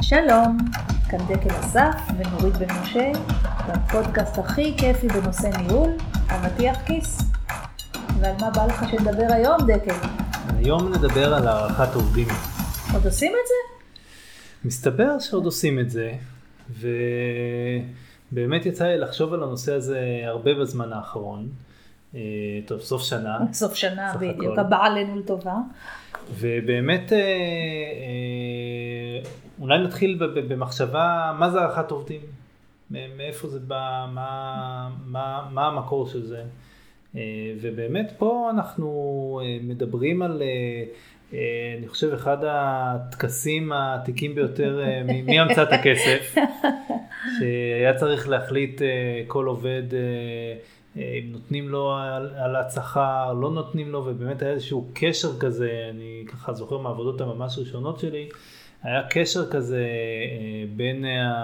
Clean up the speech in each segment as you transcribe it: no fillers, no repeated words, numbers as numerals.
שלום, כאן דקל אסף ונורית בן משה, בפודקאסט הכי כיפי בנושא ניהול, אבטיח כיס. ועל מה בא לך שנדבר היום, דקל? היום נדבר על הערכת עובדים. עוד עושים את זה? מסתבר שעוד עושים את זה, ובאמת יצא לי לחשוב על הנושא הזה הרבה בזמן האחרון. טוב, סוף שנה. סוף שנה, בדיוק, הבאה עלינו לטובה. ובאמת, אולי נתחיל במחשבה, מה זה הערכת עובדים? מאיפה זה בא? מה המקור של זה? ובאמת פה אנחנו מדברים על, אני חושב, אחד הטקסים העתיקים ביותר מי המצאת הכסף, שהיה צריך להחליט כל עובד אם נותנים לו על השכר, לא נותנים לו, ובאמת היה איזשהו קשר כזה, אני ככה זוכר מהעבודות הממש ראשונות שלי, היה קשר כזה בין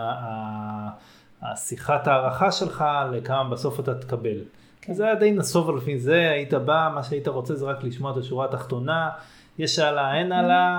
השיחת הערכה שלך לכמה בסוף אתה תקבל. כן. זה היה די נסוב על לפי זה, היית בא, מה שהיית רוצה זה רק לשמוע את השורה התחתונה, יש עלה, אין עלה,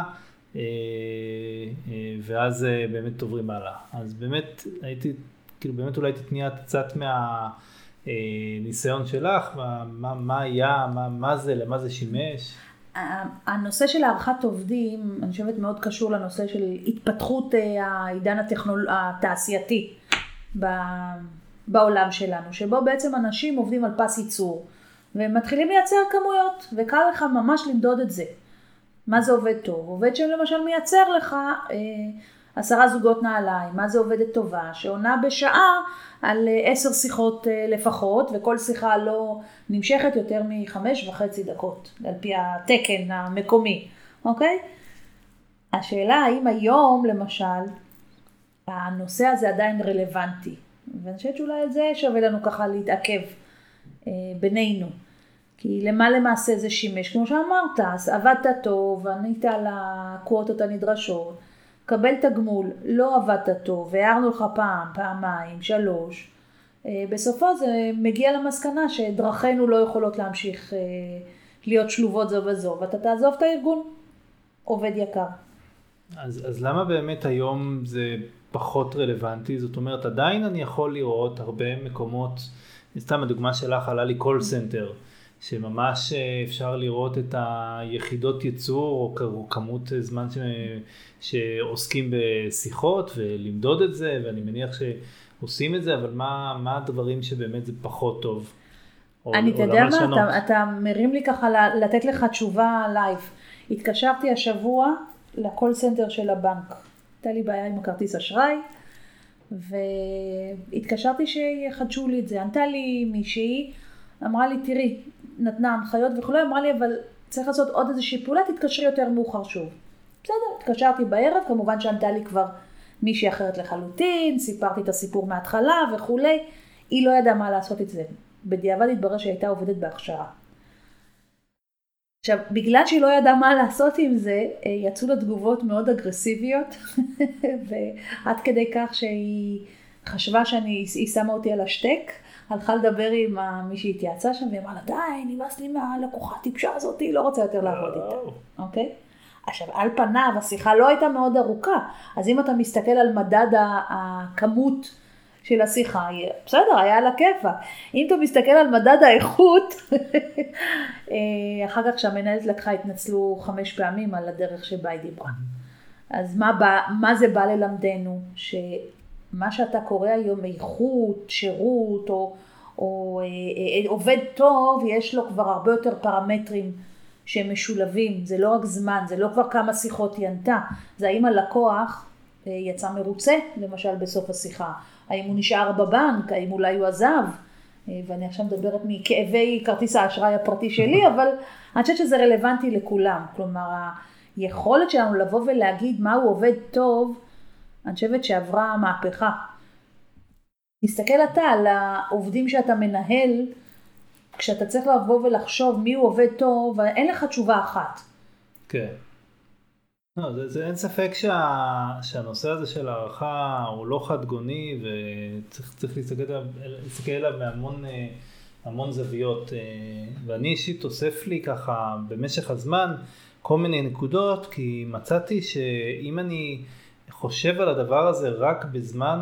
ואז באמת עוברים הלאה. אז באמת הייתי, כאילו באמת אולי תתניע קצת מהניסיון שלך, מה היה, מה זה, למה זה שימש? הנושא של הערכת עובדים, אני חושבת מאוד קשור לנושא של התפתחות העידן התעשייתי בעולם שלנו, שבו בעצם אנשים עובדים על פס ייצור, והם מתחילים לייצר כמויות, וקל לך ממש למדוד את זה. מה זה עובד טוב? עובד שלמשל מייצר לך 10 זוגות נעליים, מה זה עובדת טובה? שעונה בשעה על 10 שיחות לפחות, וכל שיחה לא נמשכת יותר מ5.5 דקות, על פי התקן המקומי, אוקיי? השאלה האם היום למשל, הנושא הזה עדיין רלוונטי, ואני חושבת שאולי על זה שווה לנו ככה להתעכב בינינו. כי למה למעשה זה שימש? כמו שאמרת, אז עבדת טוב, ענית על הקווטות הנדרשות, קבל תגמול, לא עבדת טוב, והערנו לך פעם, פעמיים, 3, בסופו זה מגיע למסקנה שדרכינו לא יכולות להמשיך להיות שלובות זו וזו, ואתה תעזוב את הארגון, עובד יקר. אז למה באמת היום זה פחות רלוונטי? זאת אומרת, עדיין אני יכול לראות הרבה מקומות, סתם הדוגמה שלך עלה לי קול סנטר, שממש אפשר לראות את היחידות ייצור או כמות זמן שעוסקים בשיחות ולמדוד את זה, ואני מניח שעושים את זה, אבל מה הדברים שבאמת זה פחות טוב? אני יודע מה, אתה מרים לי ככה לתת לך תשובה לייב. התקשרתי השבוע לקול סנטר של הבנק. הייתה לי בעיה עם הכרטיס אשראי, והתקשרתי שיחדשו לי את זה. ענתה לי מישהי, אמרה לי, תראי, נתנה הנחיות וכו', אמרה לי, אבל צריך לעשות עוד איזושהי פעולה, תתקשרי יותר מאוחר שוב. בסדר, התקשרתי בערב, כמובן שענתה לי כבר מישהי אחרת לחלוטין, סיפרתי את הסיפור מההתחלה וכו'. היא לא ידעה מה לעשות את זה. בדיעבד התברר שהיא הייתה עובדת בהכשרה. עכשיו, בגלל שהיא לא ידעה מה לעשות עם זה, יצאו לה תגובות מאוד אגרסיביות, ועד כדי כך שהיא חשבה שהיא שמה אותי על השטק, הלכה לדבר עם מי שהתייעצה שם, והיא אמרה לה, די, נמאס לי מהלקוחה הטיפשה הזאת, היא לא רוצה יותר לעבוד איתה. אוקיי? עכשיו, על פניו, השיחה לא הייתה מאוד ארוכה, אז אם אתה מסתכל על מדד הכמות של השיחה, בסדר, היה על הכיפה. אם אתה מסתכל על מדד האיכות, אחר כך שהמנהלת לקחה, התנצלו 5 פעמים על הדרך שבה היא דיברה. אז מה זה בא ללמדנו? שמה שאתה קורא היום איכות, שירות, או עובד טוב, יש לו כבר הרבה יותר פרמטרים שהם משולבים. זה לא רק זמן, זה לא כבר כמה שיחות היא ענתה. זה האם הלקוח יצא מרוצה, למשל בסוף השיחה. האם הוא נשאר בבנק, האם אולי הוא עזב, ואני עכשיו מדברת מכאבי כרטיס האשראי הפרטי שלי, אבל אני חושבת שזה רלוונטי לכולם. כלומר, היכולת שלנו לבוא ולהגיד מהו עובד טוב, אני חושבת שעברה מהפכה. תסתכל אתה על העובדים שאתה מנהל, כשאתה צריך לבוא ולחשוב מי הוא עובד טוב, אין לך תשובה אחת. כן. לא, אין ספק שהנושא הזה של הערכה הוא לא חד גוני, וצריך להסתכל עליו מהמון זוויות, ואני אישית אוסף לי ככה במשך הזמן כל מיני נקודות, כי מצאתי שאם אני חושב על הדבר הזה רק בזמן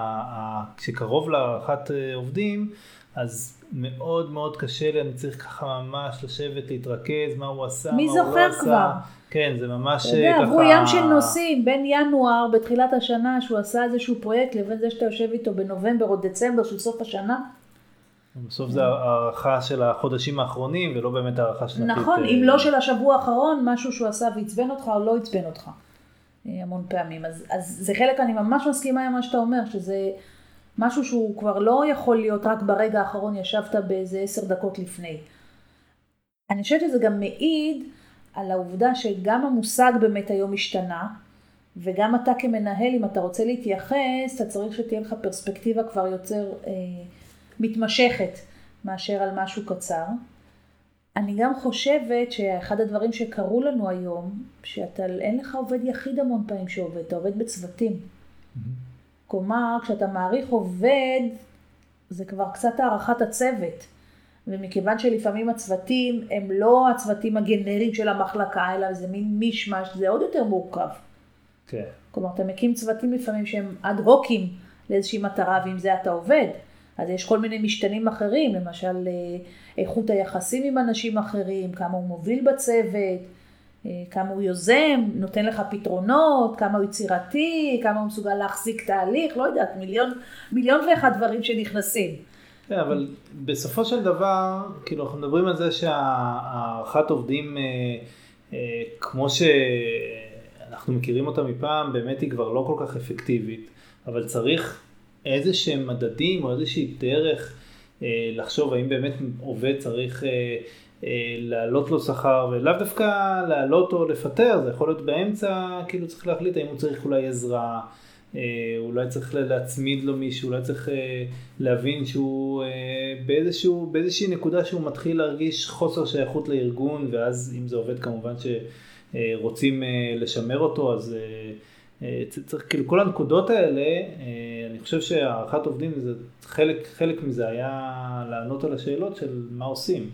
שקרוב להערכת עובדים, אז מאוד מאוד קשה לי, אני צריך ככה ממש לשבת, להתרכז, מה הוא עשה, מי זוכר כבר? כן, זה ממש ככה... אתה יודע, עברו ים של נושאים, בין ינואר בתחילת השנה, שהוא עשה איזשהו פרויקט, לבין זה שאתה יושב איתו בנובמבר או דצמבר של סוף השנה. בסוף זה הערכה של החודשים האחרונים, ולא באמת הערכה שנתית. נכון, אם לא של השבוע האחרון, משהו שהוא עשה והצבן אותך או לא הצבן אותך. המון פעמים. אז זה חלק, אני ממש מסכימה עם מה שאתה אומר, שזה משהו שהוא כבר לא יכול להיות רק ברגע האחרון, ישבת באיזה 10 דקות לפני. אני חושבת שזה גם מעיד על העובדה שגם המושג באמת היום השתנה, וגם אתה כמנהל, אם אתה רוצה להתייחס, אתה צריך שתהיה לך פרספקטיבה כבר יותר מתמשכת מאשר על משהו קצר. אני גם חושבת שאחד הדברים שקרו לנו היום, שאין לך עובד יחיד המון פעמים שעובד, אתה עובד בצוותים. כלומר, כשאתה מעריך עובד, זה כבר קצת הערכת הצוות. ומכיוון שלפעמים הצוותים הם לא הצוותים הגנריים של המחלקה, אלא זה מין מישמש, זה עוד יותר מורכב. כן. כלומר, אתה מקים צוותים לפעמים שהם עד הוקים לאיזושהי מטרה, ועם זה אתה עובד. אז יש כל מיני משתנים אחרים, למשל איכות היחסים עם אנשים אחרים, כמה הוא מוביל בצוות, כמה הוא יוזם, נותן לך פתרונות, כמה הוא יצירתי, כמה הוא מסוגל להחזיק תהליך, לא יודעת, מיליון ואחד דברים שנכנסים. כן, אבל בסופו של דבר, כאילו אנחנו מדברים על זה שהערכת עובדים, כמו שאנחנו מכירים אותה מפעם, באמת היא כבר לא כל כך אפקטיבית, אבל צריך איזה שהם מדדים או איזושהי דרך לחשוב האם באמת עובד צריך להעלות לו שכר, ולאו דווקא להעלות או לפטר, זה יכול להיות באמצע, כאילו צריך להחליט האם הוא צריך אולי עזרה, אולי צריך להצמיד לו מישהו, אולי צריך להבין שהוא באיזושהי נקודה שהוא מתחיל להרגיש חוסר שייכות לארגון, ואז אם זה עובד כמובן שרוצים לשמר אותו, אז צריך, כאילו כל הנקודות האלה, אני חושב שהערכת עובדים, זה חלק מזה היה לענות על השאלות של מה עושים.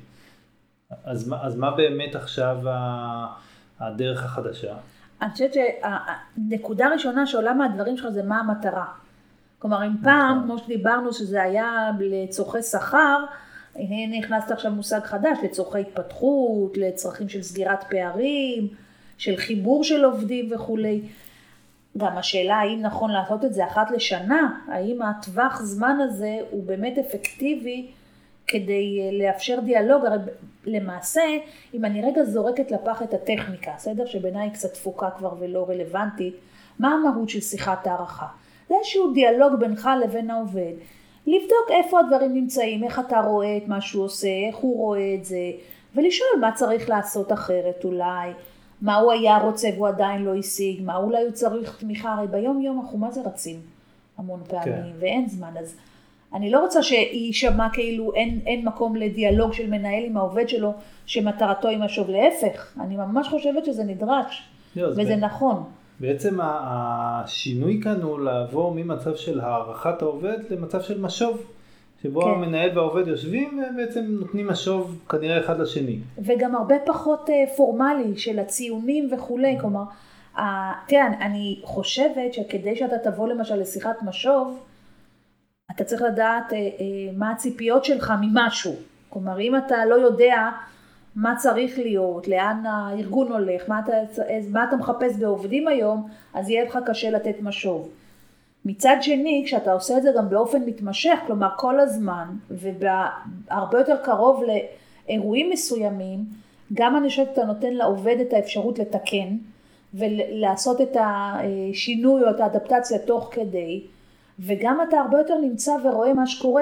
אז מה באמת עכשיו הדרך החדשה? אני חושבת שהנקודה הראשונה שעולה מהדברים שלך זה מה המטרה. כלומר, אם פעם, כמו שדיברנו שזה היה לצורכי שכר, הנה נכנסת עכשיו מושג חדש, לצורכי התפתחות, לצרכים של סגירת פערים, של חיבור של עובדים וכולי. גם השאלה האם נכון לעשות את זה אחת לשנה, האם הטווח זמן הזה הוא באמת אפקטיבי כדי לאפשר דיאלוג. הרי למעשה, אם אני רגע זורקת לפח את הטכניקה, סדר שבעיניי קצת תפוקה כבר ולא רלוונטית, מה המהות של שיחת הערכה? זה איזשהו דיאלוג בינך לבין העובד, לבדוק איפה הדברים נמצאים, איך אתה רואה את מה שהוא עושה, איך הוא רואה את זה, ולשאול מה צריך לעשות אחרת אולי, מה הוא היה רוצה והוא עדיין לא השיג, מה אולי הוא צריך תמיכה, הרי ביום יום אנחנו מה זה רצים המון פעמים, כן. ואין זמן, אז אני לא רוצה שישמע כאילו אין מקום לדיאלוג של מנהל עם העובד שלו, שמטרתו היא משוב, להפך, אני ממש חושבת שזה נדרש, וזה נכון. בעצם השינוי כאן הוא לעבור ממצב של הערכת העובד למצב של משוב, שבו כן. המנהל והעובד יושבים ובעצם נותנים משוב כנראה אחד לשני. וגם הרבה פחות פורמלי של הציונים וכולי, כלומר, תראה, אני חושבת שכדי שאתה תבוא למשל לשיחת משוב, אתה צריך לדעת מה הציפיות שלך ממשהו. כלומר, אם אתה לא יודע מה צריך להיות, לאן הארגון הולך, מה אתה מחפש בעובדים היום, אז יהיה לך קשה לתת משוב. מצד שני, כשאתה עושה את זה גם באופן מתמשך, כלומר כל הזמן, והרבה יותר קרוב לאירועים מסוימים, גם אני חושבת שאתה נותן לעובד את האפשרות לתקן, ולעשות את השינוי או את האדפטציה תוך כדי, וגם אתה הרבה יותר נמצא ורואה מה שקורה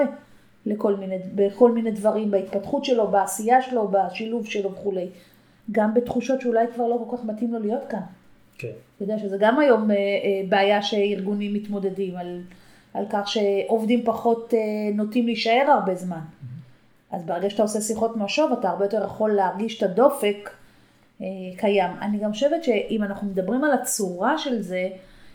בכל מיני דברים, בהתפתחות שלו, בעשייה שלו, בשילוב שלו וכו'. גם בתחושות שאולי כבר לא כל כך מתאים לו להיות כאן. כן. אתה יודע שזה גם היום בעיה שארגונים מתמודדים על כך שעובדים פחות נוטים להישאר הרבה זמן. אז ברגע שאתה עושה שיחות משוב, אתה הרבה יותר יכול להרגיש את הדופק קיים. אני גם חושבת שאם אנחנו מדברים על הצורה של זה,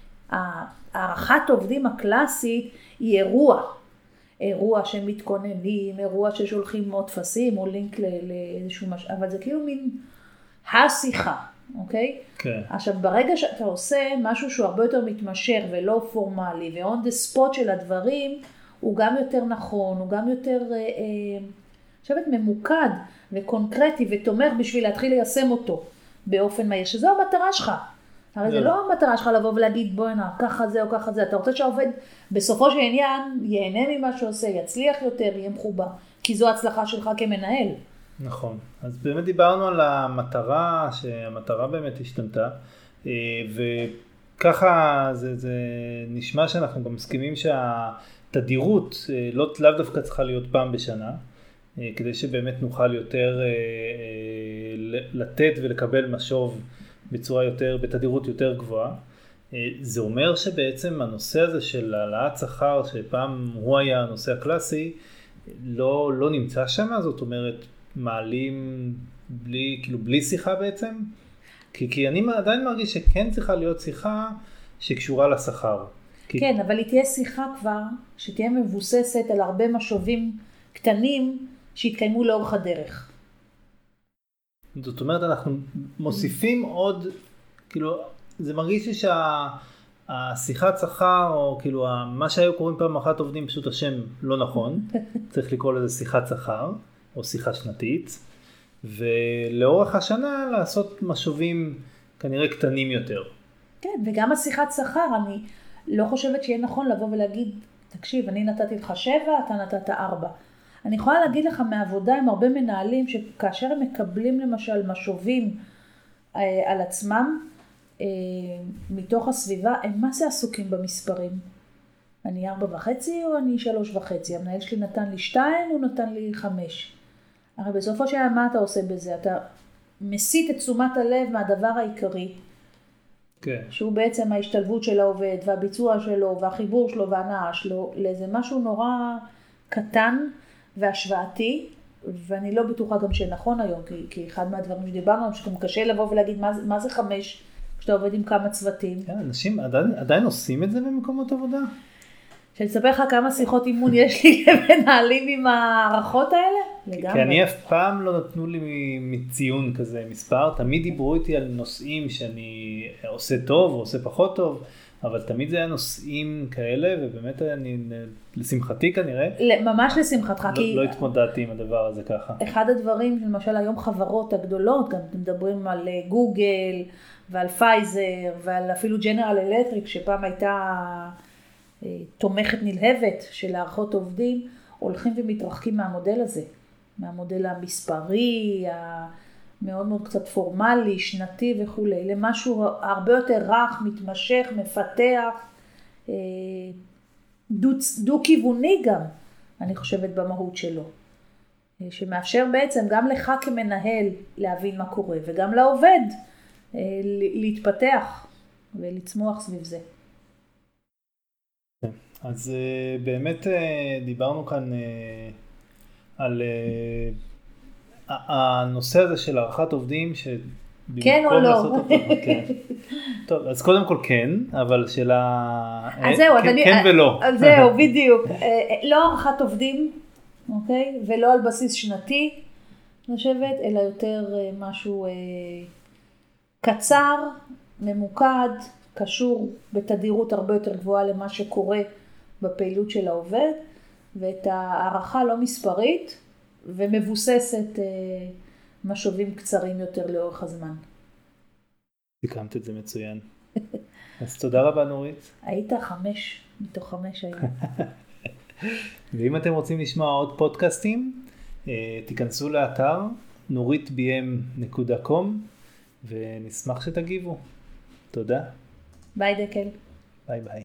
הערכת עובדים הקלאסית היא אירוע שמתכוננים, אירוע ששולחים מאוד טפסים או לינק לאיזשהו משהו, אבל זה כאילו מין השיחה. אוקיי? כן. עכשיו, ברגע שאתה עושה משהו שהוא הרבה יותר מתמשך ולא פורמלי, ו-on the spot של הדברים, הוא גם יותר נכון, הוא גם יותר, חושבת, ממוקד וקונקרטי ותומך בשביל להתחיל ליישם אותו באופן מהיר, שזו המטרה שלך. הרי זה לא המטרה שלך לבוא ולהגיד, בואי נה, ככה זה או ככה זה. אתה רוצה שהעובד בסופו של עניין ייהנה ממה שעושה, יצליח יותר, יהיה מחובר, כי זו הצלחה שלך כמנהל. נכון. אז באמת דיברנו על המטרה, שהמטרה באמת השתנתה, וככה זה נשמע שאנחנו גם מסכימים שהתדירות לאו דווקא צריכה להיות פעם בשנה, כדי שבאמת נוכל יותר לתת ולקבל משוב בצורה יותר, בתדירות יותר גבוהה. זה אומר שבעצם הנושא הזה של העלאת שכר, שפעם הוא היה הנושא הקלאסי, לא נמצא שם, זאת אומרת, מעלים בלי שיחה בעצם? כי אני עדיין מרגיש שכן צריכה להיות שיחה שקשורה לשכר. כן, אבל היא תהיה שיחה כבר, שתהיה מבוססת על הרבה משובים קטנים שהתקיימו לאורך הדרך. זאת אומרת, אנחנו מוסיפים עוד, זה מרגיש לי שהשיחת שכר, או מה שהיו קוראים פעם אחת עובדים, פשוט השם לא נכון, צריך לקרוא לזה שיחת שכר, או שיחה שנתית, ולאורך השנה לעשות משובים כנראה קטנים יותר. כן, וגם השיחת שכר, אני לא חושבת שיהיה נכון לבוא ולהגיד, תקשיב, אני נתתי לך 7, אתה נתת 4. אני יכולה להגיד לך מעבודה עם הרבה מנהלים, שכאשר הם מקבלים למשל משובים על עצמם, מתוך הסביבה, הם מה זה עסוקים במספרים? אני 4.5 או אני 3.5? המנהל שלי נתן לי 2, הוא נתן לי 5. הרי בסופו של מה אתה עושה בזה? אתה מסיט את תשומת הלב מהדבר העיקרי, כן. שהוא בעצם ההשתלבות של העובד, והביצוע שלו, והחיבור שלו, והנאה שלו, לאיזה משהו נורא קטן והשוואתי, ואני לא בטוחה גם שנכון היום, כי אחד מהדברים שדיברנו, שגם קשה לבוא ולהגיד מה זה 5, כשאתה עובד עם כמה צוותים. כן, אנשים עדיין עושים את זה במקומות עבודה? שאני אספר לך כמה שיחות אימון יש לי למנהלים עם הערכות האלה? לגמרי. כי אני אף פעם לא נתנו לי מציון כזה מספר, תמיד דיברו איתי על נושאים שאני עושה טוב או עושה פחות טוב, אבל תמיד זה היה נושאים כאלה, ובאמת אני, לשמחתי כנראה, ממש לשמחתך, כי לא התמודדתי עם הדבר הזה ככה. אחד הדברים, למשל היום חברות הגדולות, גם מדברים על גוגל ועל פייזר ועל אפילו ג'נרל אלקטריק, שפעם הייתה תומכת נלהבת של הערכות עובדים, הולכים ומתרחקים מהמודל הזה, מהמודל המספרי, מאוד מאוד קצת פורמלי, שנתי וכו', למשהו הרבה יותר רך, מתמשך, מפתח, דו-כיווני גם, אני חושבת במהות שלו, שמאפשר בעצם גם לך כמנהל להבין מה קורה, וגם לעובד להתפתח ולצמוח סביב זה. אז באמת דיברנו כאן על הנושא הזה של הערכת עובדים, כן או לא? כן. טוב, אז קודם כל כן, אבל שאלה כן ולא. זהו, בדיוק. לא הערכת עובדים, אוקיי? ולא על בסיס שנתי, נשבת, אלא יותר משהו קצר, ממוקד, קשור בתדירות הרבה יותר גבוהה למה שקורה בפעילות של העובד, ואת הערכה לא מספרית, ומבוססת משובים קצרים יותר לאורך הזמן. סיכמת את זה מצוין. אז תודה רבה נורית. היית 5 מתוך 5 היום. ואם אתם רוצים לשמוע עוד פודקאסטים, תיכנסו לאתר nuritbm.com ונשמח שתגיבו. תודה. ביי דקל. ביי ביי.